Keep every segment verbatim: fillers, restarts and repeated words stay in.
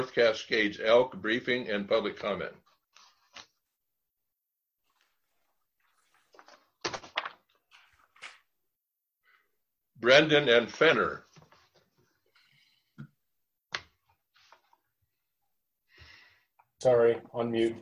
North Cascades elk briefing and public comment. Brendan and Fenner. Sorry, on mute.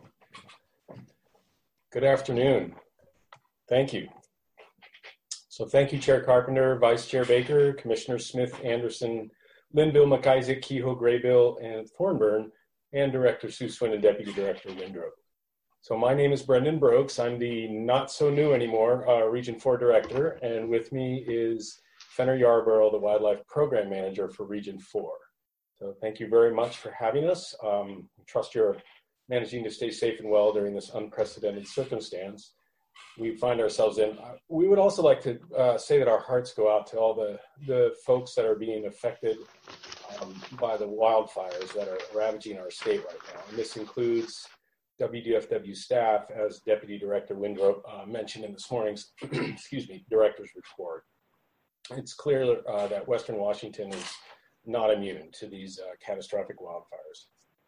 Good afternoon. Thank you. So thank you, Chair Carpenter, Vice Chair Baker, Commissioner Smith, Anderson, Linville, McIsaac, Kehoe, Graybill, and Thornburn, and Director Sue Swin and Deputy Director Windrop. So my name is Brendan Brooks. I'm the not so new anymore uh, Region four Director, and with me is Fenner Yarborough, the Wildlife Program Manager for Region four. So thank you very much for having us. Um, I trust you're managing to stay safe and well during this unprecedented circumstance we find ourselves in. We would also like to uh, say that our hearts go out to all the, the folks that are being affected um, by the wildfires that are ravaging our state right now. And this includes W D F W staff, as Deputy Director Windrop uh, mentioned in this morning's excuse me, director's report. It's clear uh, that Western Washington is not immune to these uh, catastrophic wildfires.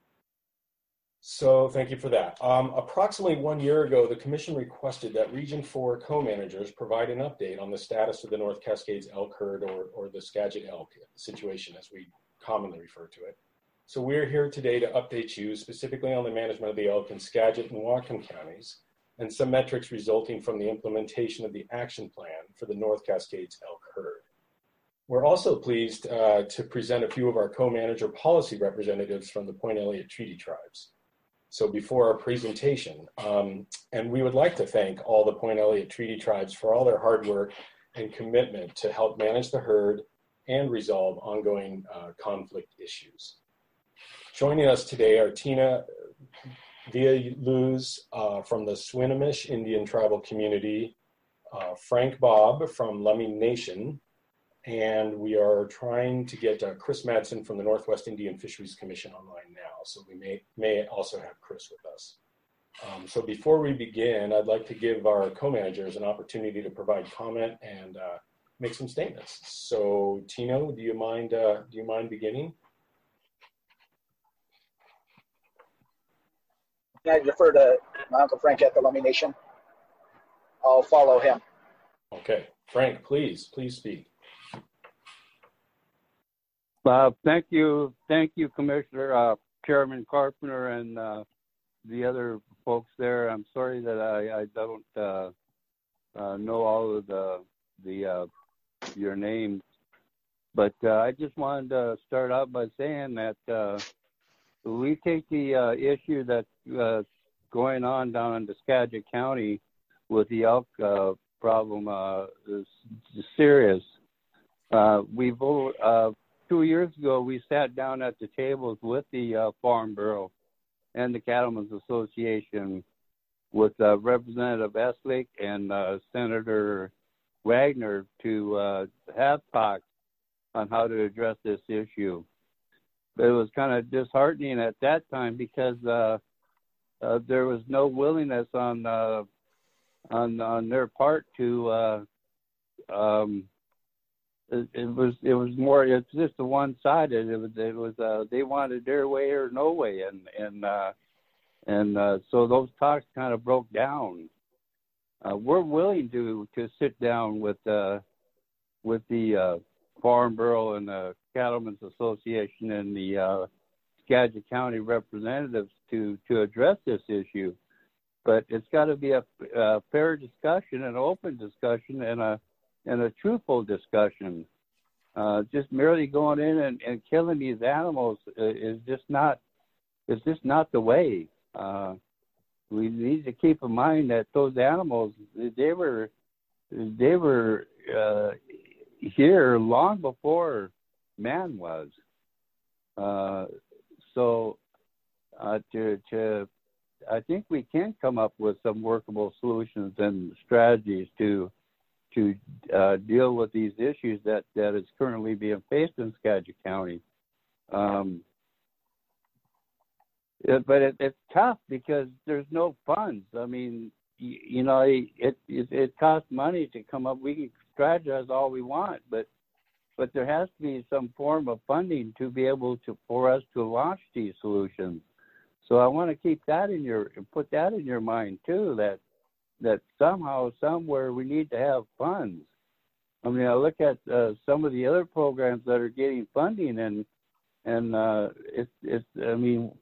So thank you for that. Um, approximately one year ago, the Commission requested that Region four co-managers provide an update on the status of the North Cascades elk herd, or, or the Skagit elk situation, as we commonly refer to it. So we're here today to update you specifically on the management of the elk in Skagit and Whatcom counties, and some metrics resulting from the implementation of the action plan for the North Cascades elk herd. We're also pleased uh, to present a few of our co-manager policy representatives from the Point Elliott Treaty Tribes. So before our presentation, um, and we would like to thank all the Point Elliott Treaty Tribes for all their hard work and commitment to help manage the herd and resolve ongoing uh, conflict issues. Joining us today are Tina Villaluz uh, from the Swinomish Indian Tribal Community, uh, Frank Bob from Lummi Nation, and we are trying to get uh, Chris Madsen from the Northwest Indian Fisheries Commission online now, so we may, may also have Chris with us. Um, so before we begin, I'd like to give our co-managers an opportunity to provide comment and uh, make some statements. So Tino, do you mind, uh, do you mind beginning? I defer to my Uncle Frank at the Lummi Nation. I'll follow him. Okay, Frank, please, please speak. Uh, thank you, thank you, Commissioner, uh, Chairman Carpenter, and uh, the other folks there. I'm sorry that I, I don't uh, uh, know all of the the uh, your names, but uh, I just wanted to start out by saying that uh, we take the uh, issue that's uh, going on down in the Skagit County with the elk uh, problem uh, is serious. Uh, we've uh, Two years ago, we sat down at the tables with the uh, Farm Bureau and the Cattlemen's Association with uh, Representative Eslick and uh, Senator Wagner to uh, have talks on how to address this issue. But it was kind of disheartening at that time because uh, uh, there was no willingness on uh, on on their part to. Uh, um, It, it was it was more it's just a one sided. It was it was uh, they wanted their way or no way, and and uh, and uh, so those talks kind of broke down. Uh, we're willing to, to sit down with uh, with the uh, Farm Bureau and the Cattlemen's Association and the uh, Skagit County representatives to to address this issue, but it's got to be a, a fair discussion, an open discussion, and a and a truthful discussion. Uh, just merely going in and, and killing these animals is just not, is just not the way. Uh, we need to keep in mind that those animals, they were, they were uh, here long before man was. Uh, so uh, to, to, I think we can come up with some workable solutions and strategies to to uh, deal with these issues that, that is currently being faced in Skagit County. Um, it, but it, it's tough because there's no funds. I mean, you, you know, it, it it costs money to come up. We can strategize all we want, but but there has to be some form of funding to be able to, for us to launch these solutions. So I want to keep that in your, put that in your mind too, that, that somehow, somewhere we need to have funds. I mean, I look at uh, some of the other programs that are getting funding, and and uh, it's it's. I mean,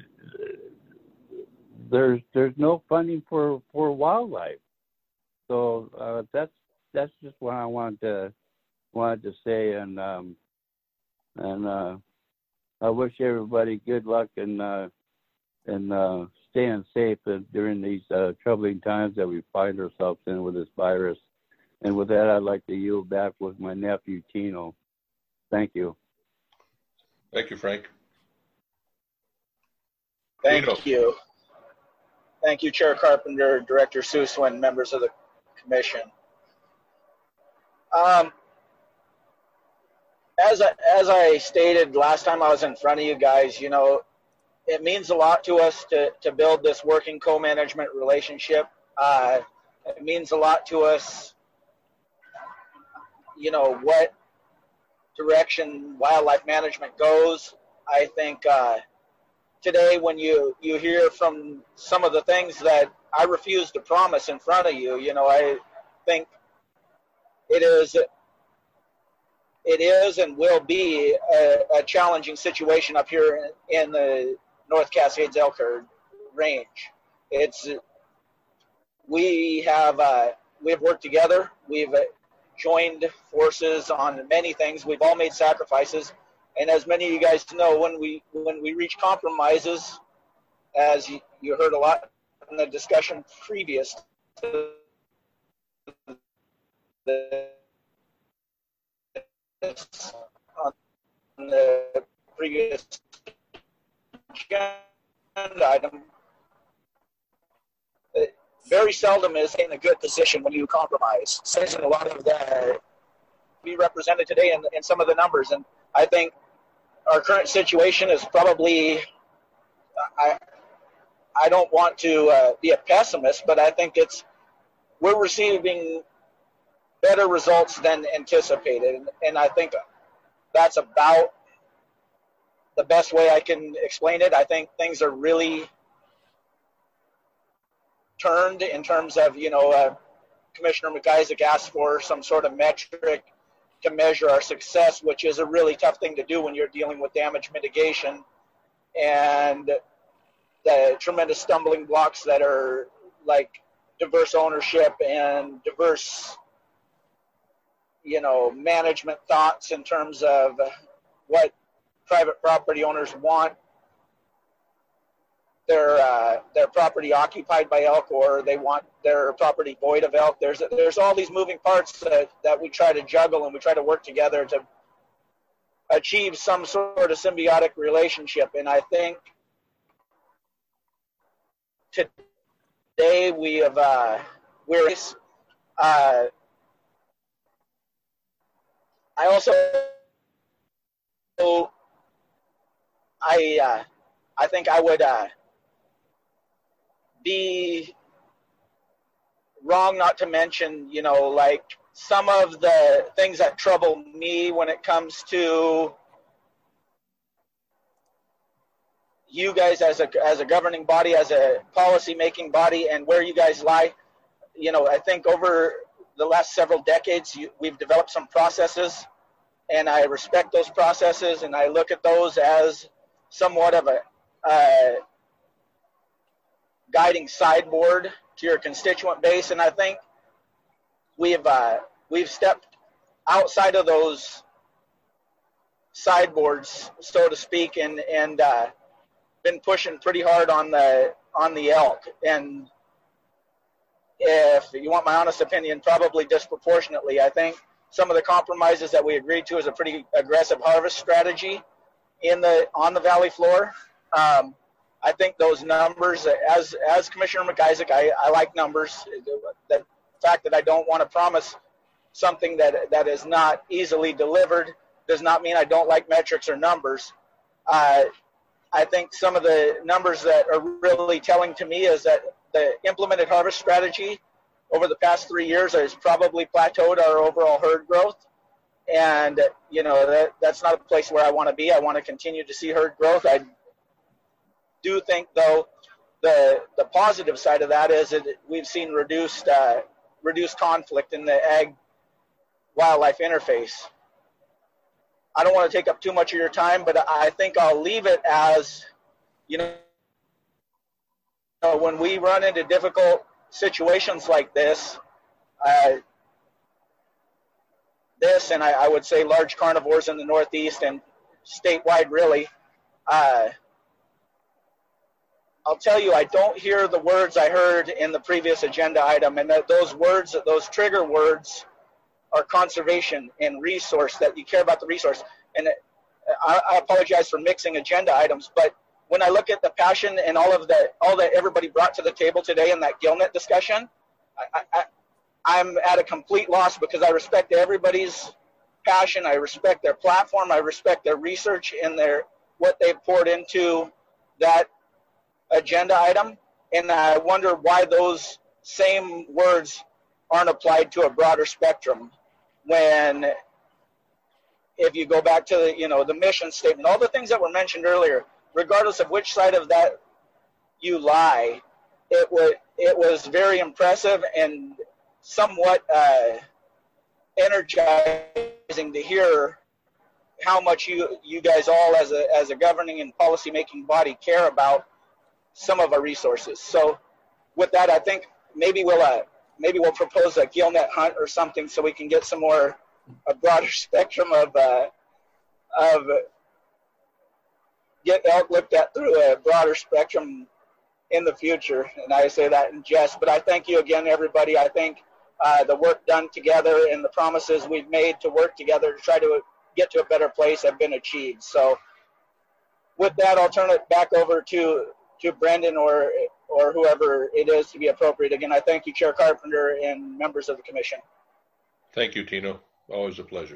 there's there's no funding for, for wildlife. So uh, that's that's just what I wanted to wanted to say, and um, and uh, I wish everybody good luck and uh, and uh, staying safe during these uh, troubling times that we find ourselves in with this virus. And with that, I'd like to yield back with my nephew, Tino. Thank you. Thank you, Frank. Thank Tino. you. Thank you, Chair Carpenter, Director Sussman, members of the commission. Um, as, I, as I stated last time I was in front of you guys, you know, it means a lot to us to, to build this working co-management relationship. Uh, it means a lot to us, you know, what direction wildlife management goes. I think uh, today when you, you hear from some of the things that I refuse to promise in front of you, you know, I think it is it is and will be a, a challenging situation up here in, in the North Cascades elk herd range. It's we have uh, we have worked together. We've joined forces on many things. We've all made sacrifices, and as many of you guys know, when we when we reach compromises, as you, you heard a lot in the discussion previous to this, on the previous agenda item, very seldom is in a good position when you compromise. Says in a lot of the be represented today in, in some of the numbers, and I think our current situation is probably. I I don't want to uh, be a pessimist, but I think it's we're receiving better results than anticipated, and, and I think that's about the best way I can explain it. I think things are really turned in terms of, you know, uh, Commissioner McIsaac asked for some sort of metric to measure our success, which is a really tough thing to do when you're dealing with damage mitigation and the tremendous stumbling blocks that are like diverse ownership and diverse, you know, management thoughts in terms of what private property owners want their uh, their property occupied by elk, or they want their property void of elk. There's there's all these moving parts that, that we try to juggle, and we try to work together to achieve some sort of symbiotic relationship. And I think today we have uh, we're uh, I also I uh, I think I would uh, be wrong not to mention, you know, like some of the things that trouble me when it comes to you guys as a as a governing body, as a policy making body, and where you guys lie. You know, I think over the last several decades, you, we've developed some processes, and I respect those processes, and I look at those as somewhat of a uh, guiding sideboard to your constituent base. And I think we've uh, we've stepped outside of those sideboards, so to speak, and and uh, been pushing pretty hard on the on the elk. And if you want my honest opinion, probably disproportionately. I think some of the compromises that we agreed to is a pretty aggressive harvest strategy in the on the valley floor. Um, I think those numbers, as as Commissioner McIsaac, I, I like numbers. The fact that I don't want to promise something that that is not easily delivered does not mean I don't like metrics or numbers. Uh, I think some of the numbers that are really telling to me is that the implemented harvest strategy over the past three years has probably plateaued our overall herd growth. And, you know, that that's not a place where I want to be. I want to continue to see herd growth. I do think, though, the the positive side of that is that we've seen reduced uh, reduced conflict in the ag wildlife interface. I don't want to take up too much of your time, but I think I'll leave it as, you know, when we run into difficult situations like this, uh, this and I, I would say large carnivores in the Northeast and statewide really, uh, I'll tell you, I don't hear the words I heard in the previous agenda item, and that those words, those trigger words are conservation and resource, that you care about the resource. And I, I apologize for mixing agenda items, but when I look at the passion and all of the, all that everybody brought to the table today in that gillnet discussion, I, I, I'm at a complete loss because I respect everybody's passion. I respect their platform. I respect their research and their, what they've poured into that agenda item. And I wonder why those same words aren't applied to a broader spectrum when, if you go back to the, you know, the mission statement, all the things that were mentioned earlier, regardless of which side of that you lie, it was, it was very impressive and somewhat uh, energizing to hear how much you, you guys all as a, as a governing and policy-making body care about some of our resources. So with that, I think maybe we'll uh, maybe we'll propose a gillnet hunt or something so we can get some more, a broader spectrum of, uh, of get elk looked at through a broader spectrum in the future. And I say that in jest, but I thank you again, everybody. I think uh, the work done together and the promises we've made to work together to try to get to a better place have been achieved. So with that, I'll turn it back over to to Brendan or or whoever it is to be appropriate. Again, I thank you, Chair Carpenter and members of the commission. Thank you, Tino. Always a pleasure.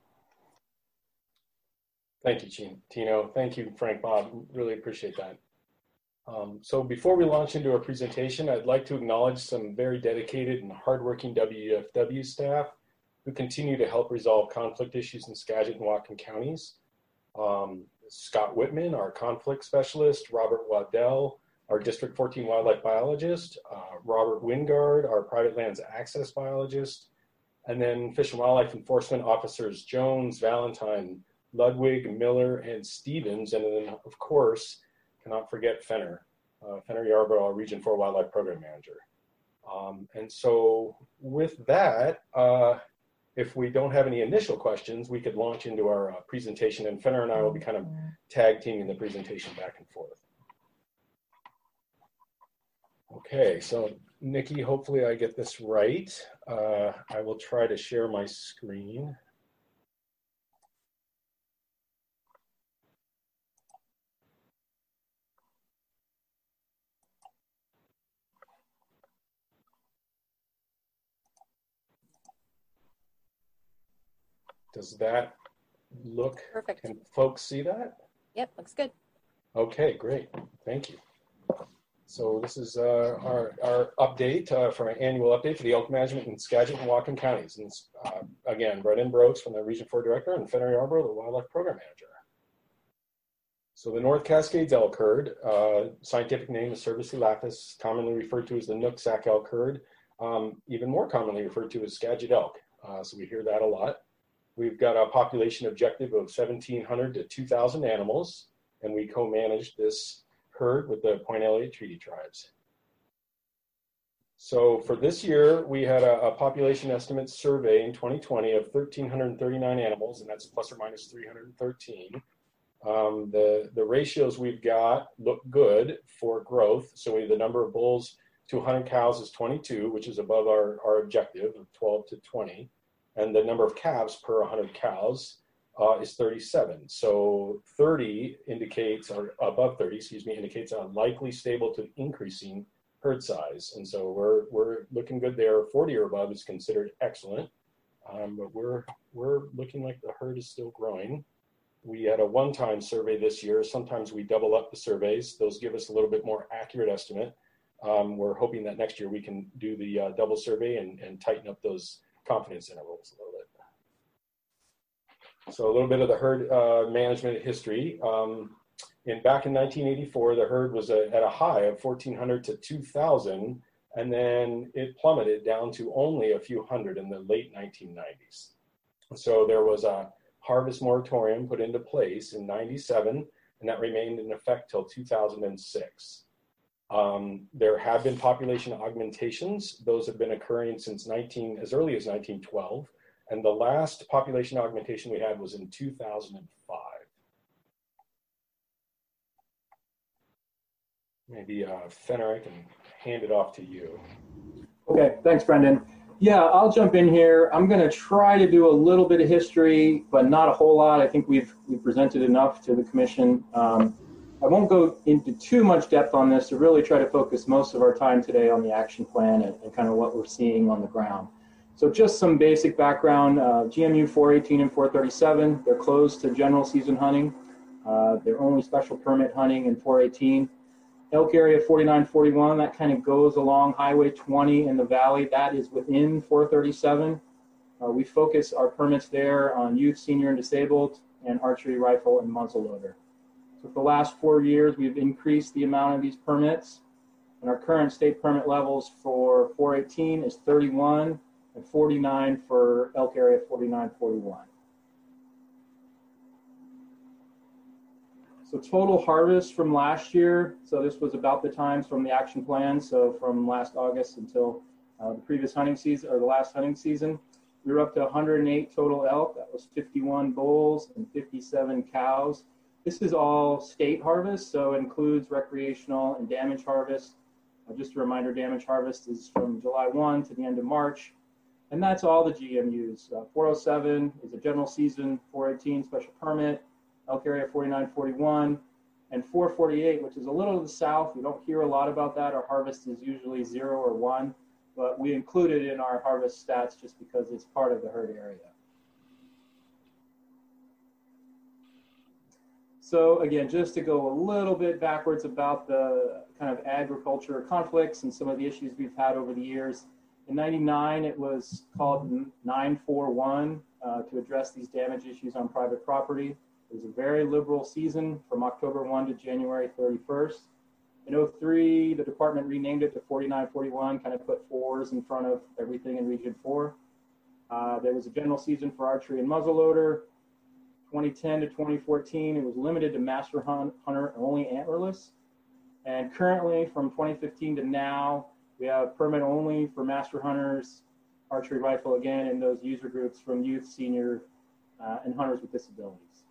Thank you, Tino. Thank you, Frank Bob. Really appreciate that. Um, so before we launch into our presentation, I'd like to acknowledge some very dedicated and hardworking W F W staff who continue to help resolve conflict issues in Skagit and Whatcom counties. Um, Scott Whitman, our conflict specialist, Robert Waddell, our District fourteen wildlife biologist, uh, Robert Wingard, our private lands access biologist, and then Fish and Wildlife Enforcement officers Jones, Valentine, Ludwig, Miller, and Stevens, and then of course, cannot forget Fenner, uh, Fenner Yarborough, our Region four Wildlife Program Manager. Um, and so with that, uh, if we don't have any initial questions, we could launch into our uh, presentation, and Fenner and I will be kind of tag teaming the presentation back and forth. Okay, so Nikki, hopefully I get this right. Uh, I will try to share my screen. Does that look, perfect? Can folks see that? Yep, looks good. Okay, great. Thank you. So this is uh, our, our update uh, for our annual update for the elk management in Skagit and Whatcom counties. And uh, again, Brendan Brooks from the Region four Director and Fenner Yarborough, the Wildlife Program Manager. So the North Cascades elk herd, uh, scientific name is Cervus elaphus, commonly referred to as the Nooksack elk herd, um, even more commonly referred to as Skagit elk. Uh, so we hear that a lot. We've got a population objective of seventeen hundred to two thousand animals, and we co-manage this herd with the Point Elliott Treaty Tribes. So for this year, we had a, a population estimate survey in twenty twenty of one thousand three hundred thirty-nine animals, and that's plus or minus three hundred thirteen. Um, the, the ratios we've got look good for growth. So we, the number of bulls to one hundred cows is twenty-two, which is above our, our objective of twelve to twenty. And the number of calves per one hundred cows uh, is thirty-seven. So thirty indicates, or above thirty, excuse me, indicates a likely stable to increasing herd size. And so we're, we're looking good there. forty or above is considered excellent, um, but we're, we're looking like the herd is still growing. We had a one-time survey this year. Sometimes we double up the surveys. Those give us a little bit more accurate estimate. Um, we're hoping that next year we can do the uh, double survey and, and tighten up those confidence intervals a little bit. So a little bit of the herd uh, management history. Um, in back in nineteen eighty-four, the herd was a, at a high of fourteen hundred to two thousand, and then it plummeted down to only a few hundred in the late nineteen nineties. So there was a harvest moratorium put into place in ninety-seven, and that remained in effect till two thousand six. Um, there have been population augmentations. Those have been occurring since nineteen, as early as nineteen twelve. And the last population augmentation we had was in two thousand five. Maybe uh, Fenner, I can hand it off to you. Okay, thanks, Brendan. Yeah, I'll jump in here. I'm going to try to do a little bit of history, but not a whole lot. I think we've, we've presented enough to the commission. Um, I won't go into too much depth on this to really try to focus most of our time today on the action plan and, and kind of what we're seeing on the ground. So just some basic background, uh, G M U four eighteen and four thirty-seven, they're closed to general season hunting. Uh, they're only special permit hunting in four eighteen. Elk area forty-nine forty-one, that kind of goes along Highway twenty in the valley. That is within four thirty-seven. Uh, we focus our permits there on youth, senior, and disabled, and archery rifle and muzzleloader. So for the last four years, we've increased the amount of these permits. And our current state permit levels for four eighteen is thirty-one and forty-nine for elk area forty-nine forty-one. So total harvest from last year, so this was about the times from the action plan, so from last August until uh, the previous hunting season, or the last hunting season, we were up to one hundred eight total elk. That was fifty-one bulls and fifty-seven cows. This is all state harvest, so it includes recreational and damage harvest. Uh, just a reminder, damage harvest is from July first to the end of March. And that's all the G M Us. Uh, four oh seven is a general season, four eighteen special permit, elk area forty-nine forty-one, and four forty-eight, which is a little to the south. We don't hear a lot about that. Our harvest is usually zero or one, but we include it in our harvest stats just because it's part of the herd area. So again, just to go a little bit backwards about the kind of agriculture conflicts and some of the issues we've had over the years. In ninety-nine, it was called nine four one uh, to address these damage issues on private property. It was a very liberal season from October first to January thirty-first. In oh three, the department renamed it to forty-nine forty-one, kind of put fours in front of everything in Region four. Uh, there was a general season for archery and muzzleloader. twenty ten to twenty fourteen, it was limited to master hunt, hunter only antlerless. And currently, from twenty fifteen to now, we have permit only for master hunters, archery rifle again, and those user groups from youth, senior, uh, and hunters with disabilities.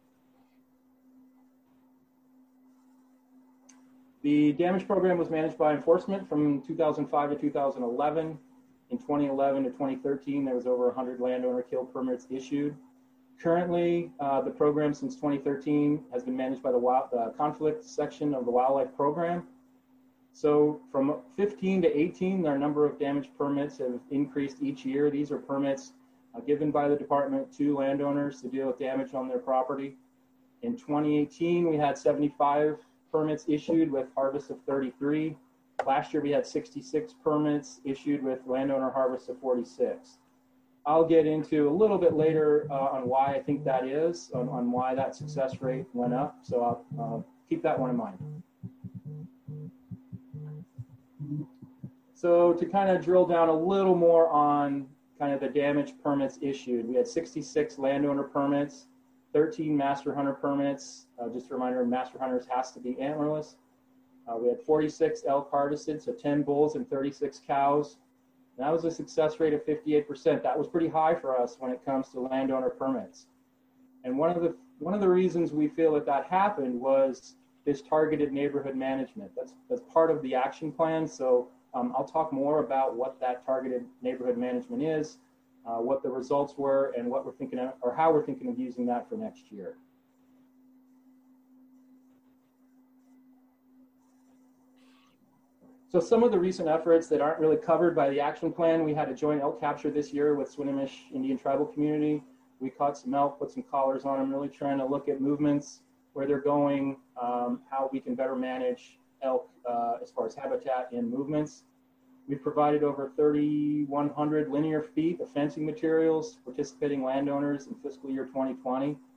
The damage program was managed by enforcement from two thousand five to two thousand eleven. In twenty eleven to twenty thirteen, there was over one hundred landowner kill permits issued. Currently, uh, the program since twenty thirteen has been managed by the wild, uh, conflict section of the wildlife program. So from fifteen to eighteen, our number of damage permits have increased each year. These are permits uh, given by the department to landowners to deal with damage on their property. In twenty eighteen, we had seventy-five permits issued with harvest of thirty-three. Last year, we had sixty-six permits issued with landowner harvest of forty-six. I'll get into a little bit later uh, on why I think that is, on, on why that success rate went up. So I'll uh, keep that one in mind. So to kind of drill down a little more on kind of the damage permits issued, we had sixty-six landowner permits, thirteen master hunter permits. Uh, just a reminder, master hunters has to be antlerless. Uh, we had forty-six elk harvested, so ten bulls and thirty-six cows. And that was a success rate of fifty-eight percent. That was pretty high for us when it comes to landowner permits. And one of the one of the reasons we feel that that happened was this targeted neighborhood management. That's that's part of the action plan. So um, I'll talk more about what that targeted neighborhood management is, uh, what the results were, and what we're thinking of, or how we're thinking of using that for next year. So some of the recent efforts that aren't really covered by the action plan, we had a joint elk capture this year with Swinomish Indian Tribal Community. We caught some elk, put some collars on them, really trying to look at movements, where they're going, um, how we can better manage elk uh, as far as habitat and movements. We've provided over thirty-one hundred linear feet of fencing materials to participating landowners in fiscal year twenty twenty.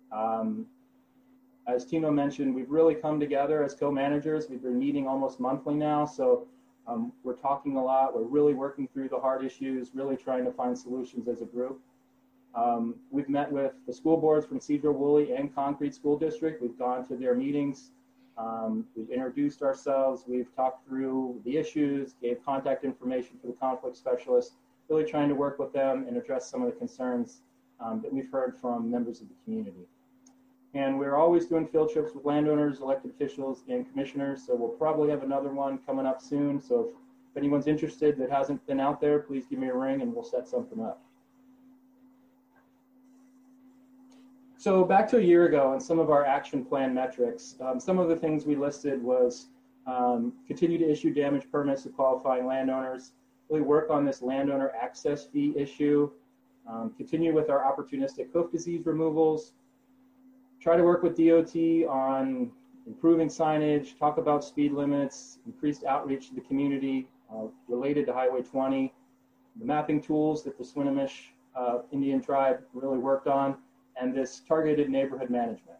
Um, as Tino mentioned, we've really come together as co-managers. We've been meeting almost monthly now, so um, we're talking a lot. We're really working through the hard issues, really trying to find solutions as a group. Um, we've met with the school boards from Cedro-Woolley and Concrete School District. We've gone to their meetings. Um, we've introduced ourselves. We've talked through the issues, gave contact information for the conflict specialist, really trying to work with them and address some of the concerns um, that we've heard from members of the community. And we're always doing field trips with landowners, elected officials, and commissioners. So we'll probably have another one coming up soon. So if, if anyone's interested that hasn't been out there, please give me a ring and we'll set something up. So back to a year ago and some of our action plan metrics, um, some of the things we listed was um, continue to issue damage permits to qualifying landowners, really work on this landowner access fee issue, um, continue with our opportunistic hoof disease removals, try to work with D O T on improving signage, talk about speed limits, increased outreach to the community uh, related to Highway twenty, the mapping tools that the Swinomish uh, Indian tribe really worked on, and this targeted neighborhood management.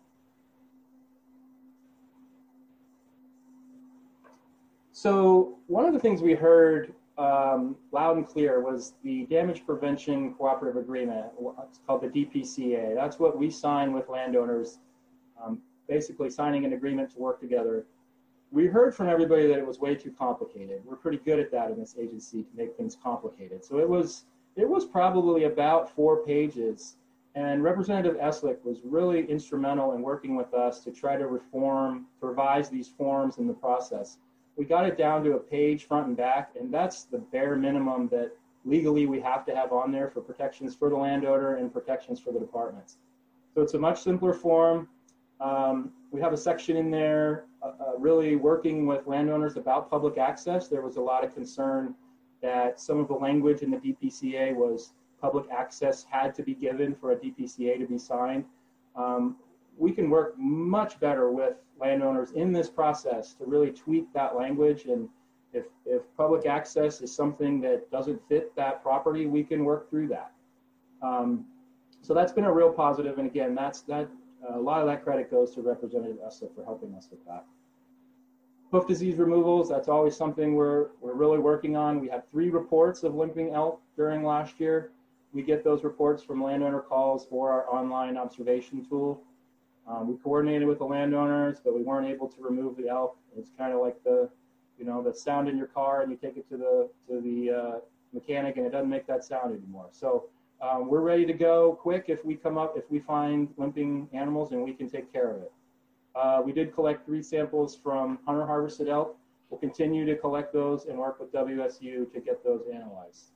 So one of the things we heard um, loud and clear was the Damage Prevention Cooperative Agreement. It's called the D P C A. That's what we sign with landowners, um, basically signing an agreement to work together. We heard from everybody that it was way too complicated. We're pretty good at that in this agency, to make things complicated. So it was, it was probably about four pages. And Representative Eslick was really instrumental in working with us to try to reform, to revise these forms in the process. We got it down to a page front and back, and that's the bare minimum that legally we have to have on there for protections for the landowner and protections for the departments. So it's a much simpler form. Um, we have a section in there uh, uh, really working with landowners about public access. There was a lot of concern that some of the language in the D P C A was public access had to be given for a D P C A to be signed. Um, we can work much better with landowners in this process to really tweak that language. And if, if public access is something that doesn't fit that property, we can work through that. Um, so that's been a real positive. And again, that's that. Uh, a lot of that credit goes to Representative Eslick for helping us with that. Hoof disease removals, that's always something we're, we're really working on. We had three reports of limping elk during last year. We get those reports from landowner calls or our online observation tool. Um, we coordinated with the landowners, but we weren't able to remove the elk. It's kind of like the, you know, the sound in your car, and you take it to the to the uh, mechanic, and it doesn't make that sound anymore. So um, we're ready to go quick if we come up, if we find limping animals, and we can take care of it. Uh, we did collect three samples from hunter harvested elk. We'll continue to collect those and work with W S U to get those analyzed.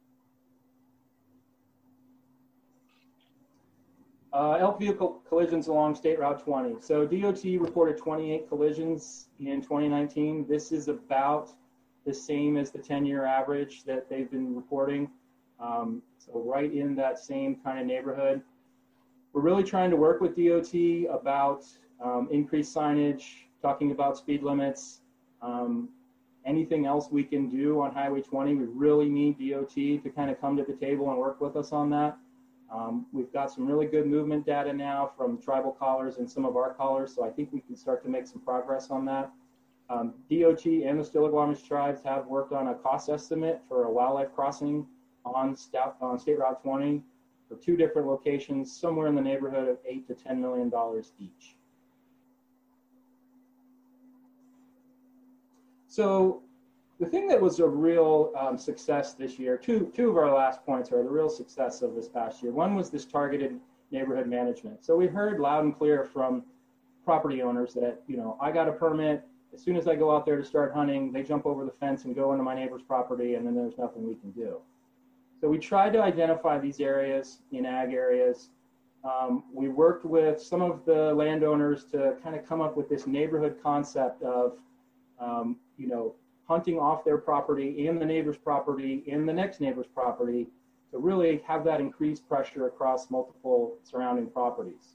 Uh, elk vehicle collisions along State Route twenty. So D O T reported twenty-eight collisions in twenty nineteen. This is about the same as the ten-year average that they've been reporting. Um, so right in that same kind of neighborhood. We're really trying to work with D O T about um, increased signage, talking about speed limits, um, anything else we can do on Highway twenty. We really need D O T to kind of come to the table and work with us on that. Um, we've got some really good movement data now from tribal callers and some of our callers, so I think we can start to make some progress on that. Um, D O T and the Stillaguamish tribes have worked on a cost estimate for a wildlife crossing on, Stout, on State Route twenty for two different locations, somewhere in the neighborhood of eight to ten million dollars each. So the thing that was a real um, success this year, two, two of our last points are the real success of this past year. One was this targeted neighborhood management. So we heard loud and clear from property owners that, you know, I got a permit. As soon as I go out there to start hunting, they jump over the fence and go into my neighbor's property, and then there's nothing we can do. So we tried to identify these areas in ag areas. Um, we worked with some of the landowners to kind of come up with this neighborhood concept of, um, you know, hunting off their property and the neighbor's property and the next neighbor's property to really have that increased pressure across multiple surrounding properties.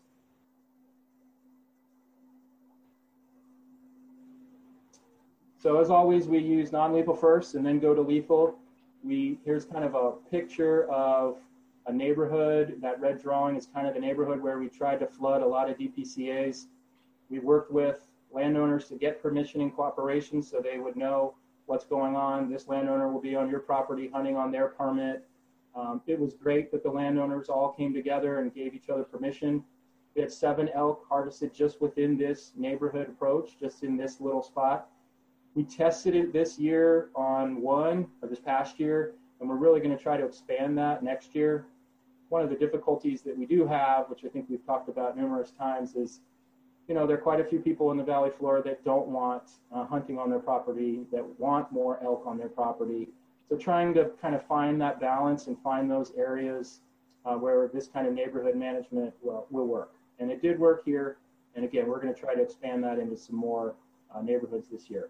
So as always, we use non-lethal first and then go to lethal. We, here's kind of a picture of a neighborhood. That red drawing is kind of the neighborhood where we tried to flood a lot of D P C As. We worked with landowners to get permission and cooperation so they would know what's going on. This landowner will be on your property hunting on their permit. Um, it was great that the landowners all came together and gave each other permission. We had seven elk harvested just within this neighborhood approach, just in this little spot. We tested it this year on one, or this past year, and we're really going to try to expand that next year. One of the difficulties that we do have, which I think we've talked about numerous times, is, you know, there are quite a few people in the valley floor that don't want uh, hunting on their property, that want more elk on their property. So trying to kind of find that balance and find those areas uh, where this kind of neighborhood management will, will work. And it did work here. And again, we're going to try to expand that into some more uh, neighborhoods this year.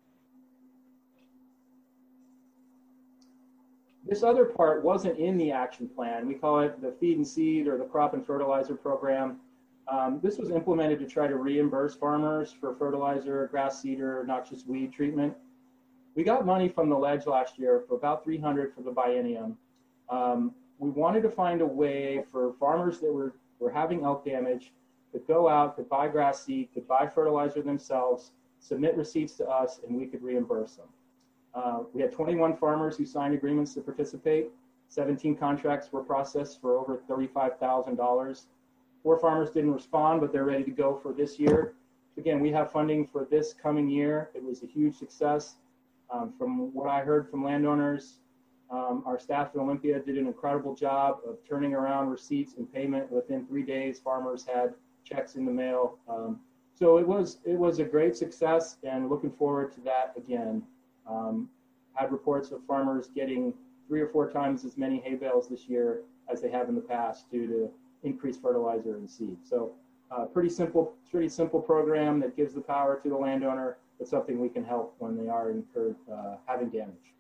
This other part wasn't in the action plan. We call it the feed and seed or the crop and fertilizer program. Um, this was implemented to try to reimburse farmers for fertilizer, grass seeder, noxious weed treatment. We got money from the ledge last year for about three hundred for the biennium. Um, we wanted to find a way for farmers that were, were having elk damage to go out, could buy grass seed, could buy fertilizer themselves, submit receipts to us, and we could reimburse them. Uh, we had twenty-one farmers who signed agreements to participate. seventeen contracts were processed for over thirty-five thousand dollars. Four farmers didn't respond, but they're ready to go for this year. Again, we have funding for this coming year. It was a huge success. Um, from what I heard from landowners, um, our staff at Olympia did an incredible job of turning around receipts and payment within three days. Farmers had checks in the mail. Um, so it was, it was a great success, and looking forward to that again. Um, had reports of farmers getting three or four times as many hay bales this year as they have in the past due to increased fertilizer and seed. So uh, pretty simple, pretty simple program that gives the power to the landowner. It's something we can help when they are incurred uh, having damage.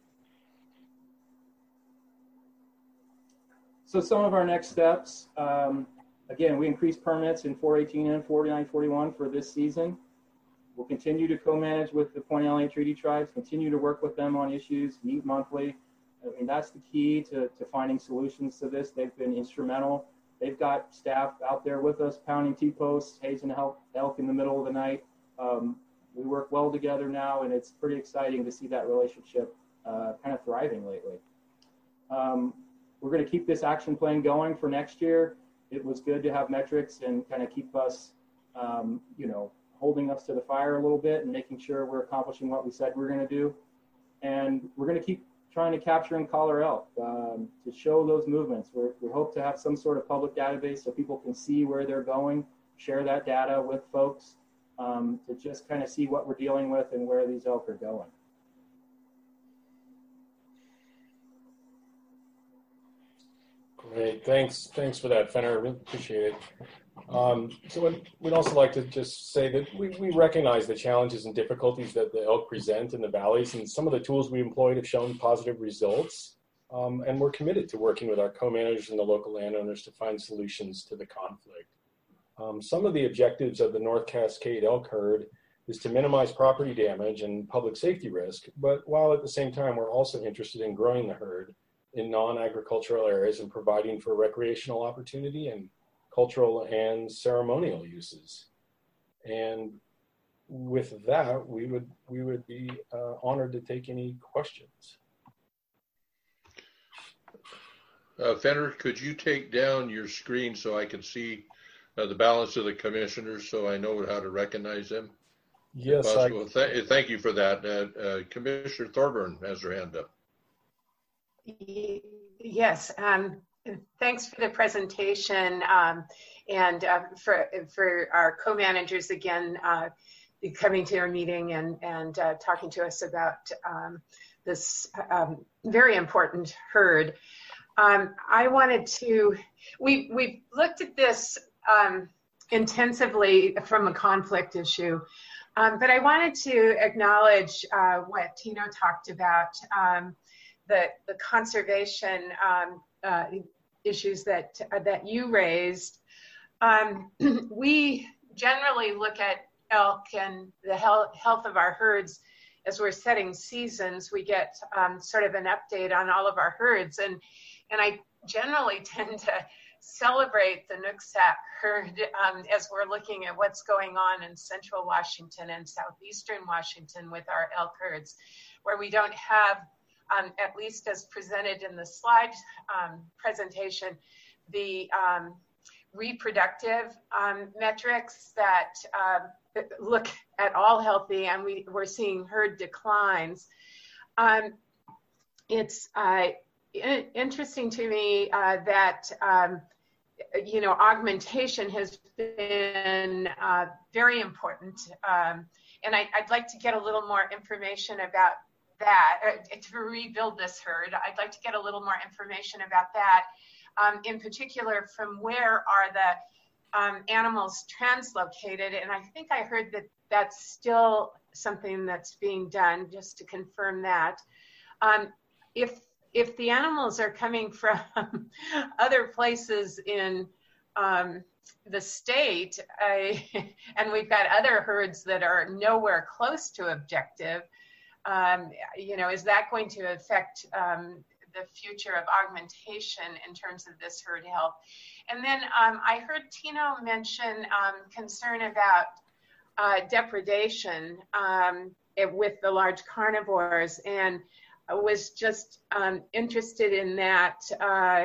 So some of our next steps, um, again, we increased permits in four eighteen and forty-nine forty-one for this season. We'll continue to co-manage with the Point Elliott Treaty Tribes, continue to work with them on issues, meet monthly. I mean, that's the key to, to finding solutions to this. They've been instrumental. They've got staff out there with us, pounding T-posts, hazing elk, elk in the middle of the night. Um, we work well together now, and it's pretty exciting to see that relationship uh, kind of thriving lately. Um, we're going to keep this action plan going for next year. It was good to have metrics and kind of keep us, um, you know, holding us to the fire a little bit and making sure we're accomplishing what we said we're going to do. And we're going to keep trying to capture and collar elk um, to show those movements. We're, we hope to have some sort of public database so people can see where they're going, share that data with folks um, to just kind of see what we're dealing with and where these elk are going. Great, thanks, thanks for that, Fenner. I really appreciate it. Um, so we'd also like to just say that we, we recognize the challenges and difficulties that the elk present in the valleys, and some of the tools we employed have shown positive results. Um, and we're committed to working with our co-managers and the local landowners to find solutions to the conflict. Um, some of the objectives of the North Cascade elk herd is to minimize property damage and public safety risk, but while at the same time, we're also interested in growing the herd in non-agricultural areas and providing for recreational opportunity and cultural and ceremonial uses. And with that, we would we would be uh, honored to take any questions. Uh, Fenner, could you take down your screen so I can see uh, the balance of the commissioners so I know how to recognize them? Yes, I... Th thank you for that. Uh, uh, Commissioner Thorburn has her hand up. Yes, um, thanks for the presentation um, and uh, for, for our co-managers again uh, coming to our meeting and, and uh, talking to us about um, this um, very important herd. Um, I wanted to, we, we've looked at this um, intensively from a conflict issue, um, but I wanted to acknowledge uh, what Tino talked about, um, the, the conservation um, uh, issues that, uh, that you raised. Um, we generally look at elk and the health, health of our herds as we're setting seasons. We get um, sort of an update on all of our herds. And and I generally tend to celebrate the Nooksack herd um, as we're looking at what's going on in central Washington and southeastern Washington with our elk herds, where we don't have, um, at least as presented in the slide um, presentation, the um, reproductive um, metrics that uh, look at all healthy, and we, we're seeing herd declines. Um, it's uh, interesting to me uh, that um, you know, augmentation has been uh, very important, um, and I, I'd like to get a little more information about that uh, to rebuild this herd. I'd like to get a little more information about that. Um, in particular, from where are the um, animals translocated? And I think I heard that that's still something that's being done, just to confirm that. Um, if if the animals are coming from other places in um, the state, I, and we've got other herds that are nowhere close to objective, um, you know, is that going to affect um, the future of augmentation in terms of this herd health? And then um, I heard Tino mention um, concern about uh, depredation um, it, with the large carnivores, and I was just um, interested in that uh,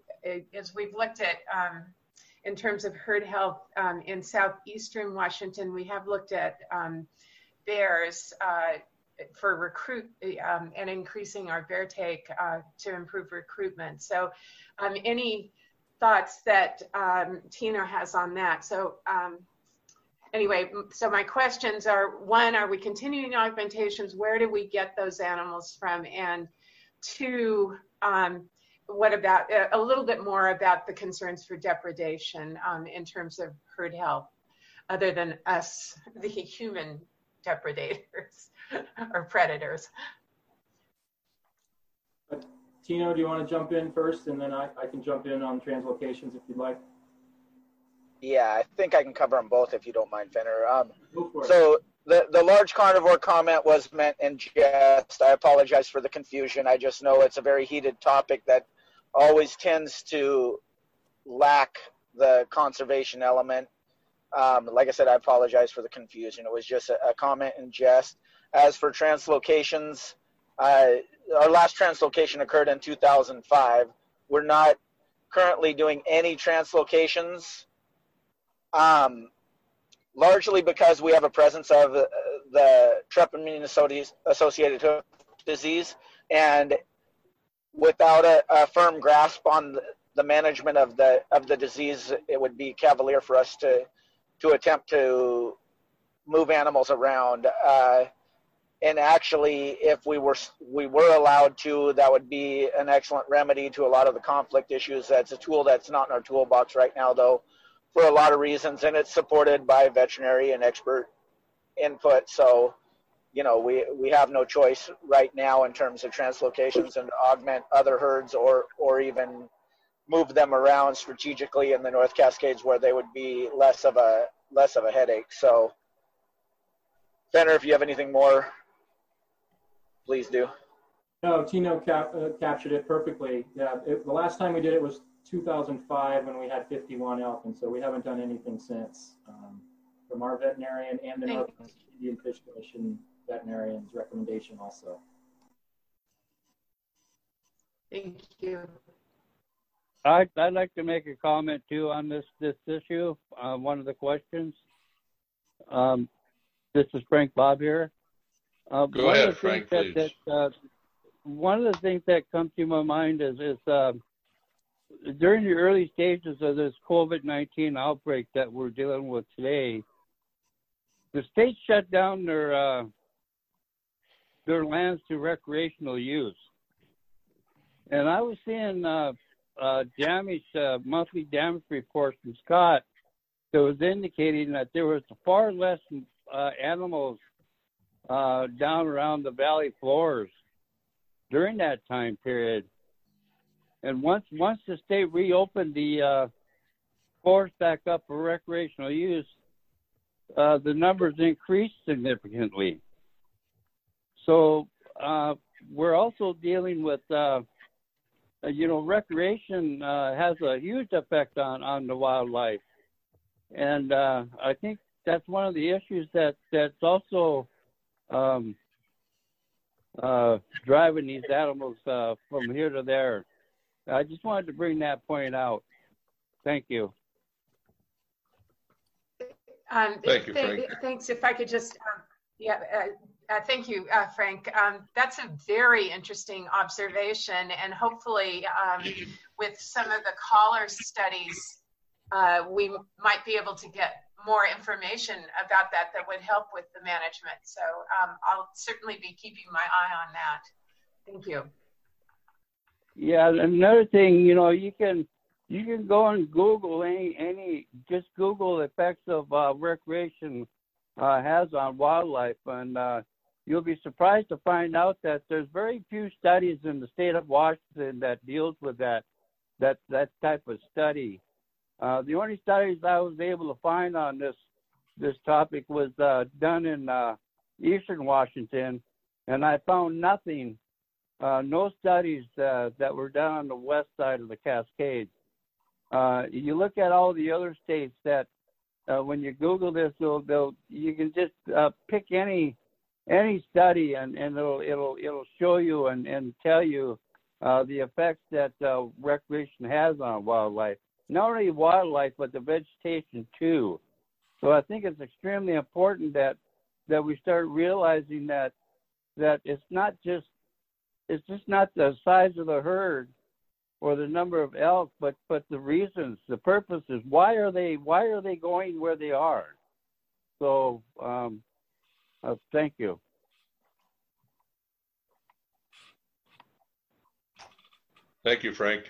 as we've looked at um, in terms of herd health um, in southeastern Washington. We have looked at um, bears uh, for recruit um, and increasing our bear take uh, to improve recruitment. So um, any thoughts that um, Tina has on that? So um, anyway, so my questions are, one, are we continuing augmentations? Where do we get those animals from? And two, um, what about a little bit more about the concerns for depredation um, in terms of herd health, other than us, the human depredators or predators? Tino, do you want to jump in first, and then I, I can jump in on translocations if you'd like? Yeah, I think I can cover them both if you don't mind, Fenner. Um, Go for it. so the, the large carnivore comment was meant in jest. I apologize for the confusion. I just know it's a very heated topic that always tends to lack the conservation element. Um, like I said, I apologize for the confusion. It was just a, a comment in jest. As for translocations, uh, our last translocation occurred in two thousand five. We're not currently doing any translocations, um, largely because we have a presence of uh, the treponeme-associated hoof disease, and without a, a firm grasp on the, the management of the of the disease, it would be cavalier for us to to attempt to move animals around. Uh, and actually, if we were we were allowed to, that would be an excellent remedy to a lot of the conflict issues. That's a tool that's not in our toolbox right now, though, for a lot of reasons, and it's supported by veterinary and expert input. So, you know, we, we have no choice right now in terms of translocations and to augment other herds or, or even move them around strategically in the North Cascades where they would be less of a, less of a headache. So, Fenner, if you have anything more, please do. No, Tino cap, uh, captured it perfectly. Yeah, it, the last time we did it was two thousand five when we had fifty-one elk, and so we haven't done anything since. Um, from our veterinarian and the Thank North Indian Fish Commission veterinarian's recommendation also. Thank you. I'd, I'd like to make a comment too on this this issue. Uh, one of the questions. Um, this is Frank Bob here. Uh, Go one ahead, of the Frank, things that, please. that, uh, one of the things that comes to my mind is, is uh, during the early stages of this COVID nineteen outbreak that we're dealing with today, the state shut down their uh, their lands to recreational use, and I was seeing uh, uh, damage uh, monthly damage reports from Scott that was indicating that there was far less uh, animals uh, down around the valley floors during that time period. And once once the state reopened the uh, forest back up for recreational use, uh, the numbers increased significantly. So uh, we're also dealing with uh, uh, you know, recreation uh, has a huge effect on, on the wildlife. And uh, I think that's one of the issues that, that's also um, uh, driving these animals uh, from here to there. I just wanted to bring that point out. Thank you. Um, Thank you, th Frank. Thanks. If I could just, um, yeah, uh, uh, thank you, uh, Frank. Um, that's a very interesting observation, and hopefully um, with some of the collar studies, uh, we might be able to get more information about that that would help with the management. So um, I'll certainly be keeping my eye on that. Thank you. Yeah, another thing, you know, you can you can go and Google any any just Google the effects of uh, recreation uh, has on wildlife, and uh, you'll be surprised to find out that there's very few studies in the state of Washington that deals with that that that type of study. Uh, the only studies I was able to find on this this topic was uh, done in uh, Eastern Washington, and I found nothing. Uh, no studies uh, that were done on the west side of the Cascades. Uh, you look at all the other states that, uh, when you Google this, they'll, they'll, you can just uh, pick any any study, and, and it'll it'll it'll show you and, and tell you uh, the effects that uh, recreation has on wildlife. Not only wildlife, but the vegetation too. So I think it's extremely important that that we start realizing that that it's not just It's just not the size of the herd or the number of elk, but, but the reasons, the purposes. Why are they why are they going where they are? So um, uh, thank you. Thank you, Frank.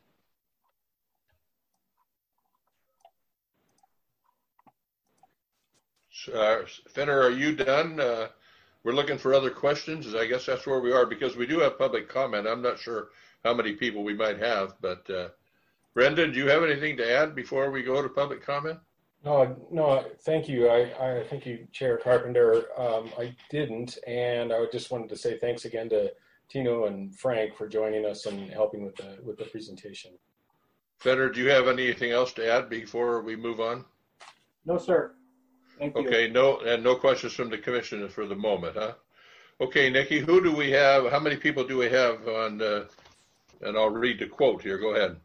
Uh, Fenner, are you done? Uh, We're looking for other questions. I guess that's where we are, because we do have public comment. I'm not sure how many people we might have, but uh, Brendan, do you have anything to add before we go to public comment? No, no, thank you. I, I thank you, Chair Carpenter. Um, I didn't, and I just wanted to say thanks again to Tino and Frank for joining us and helping with the with the presentation. Fenner, do you have anything else to add before we move on? No, sir. Thank you. Okay, no, and no questions from the commissioner for the moment, huh? Okay, Nikki, who do we have? How many people do we have on? Uh, and I'll read the quote here. Go ahead.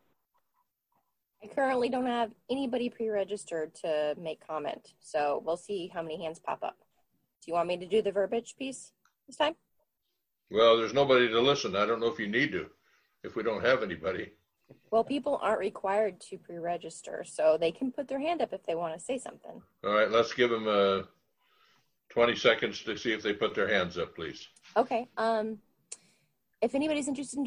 I currently don't have anybody pre-registered to make comment, so we'll see how many hands pop up. Do you want me to do the verbiage piece this time? Well, there's nobody to listen. I don't know if you need to, if we don't have anybody. Well, people aren't required to pre-register, so they can put their hand up if they want to say something. All right, let's give them uh, twenty seconds to see if they put their hands up, please. Okay. Um, if anybody's interested in